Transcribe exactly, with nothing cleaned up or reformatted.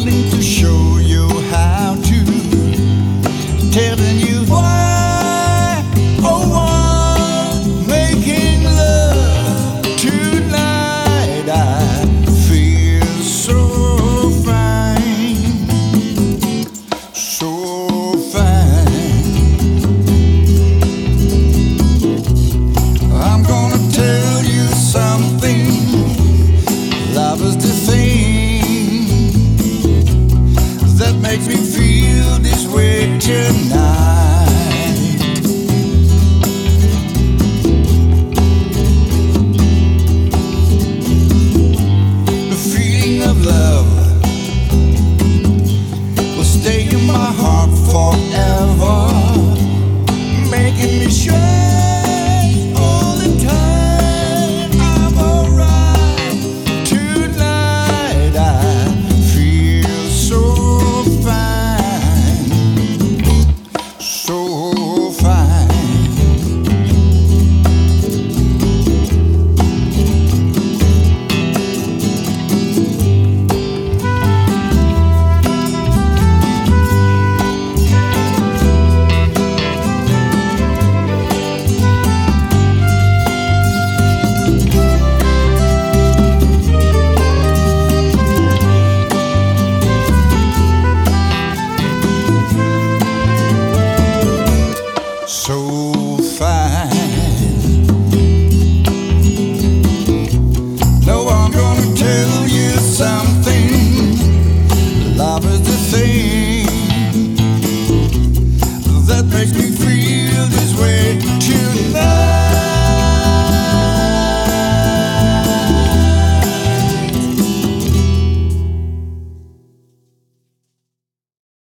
willing to show you how to, telling you why, oh why, making love tonight. I feel so fine, so fine. I'm gonna tell you something. Love is the thing that makes me feel this way tonight. The feeling of love will stay in my heart forever, making me shine all the time. I'm alright tonight. I feel so fine, so fine. So fine. No, I'm gonna tell you something. Love is the thing that makes me feel this way tonight.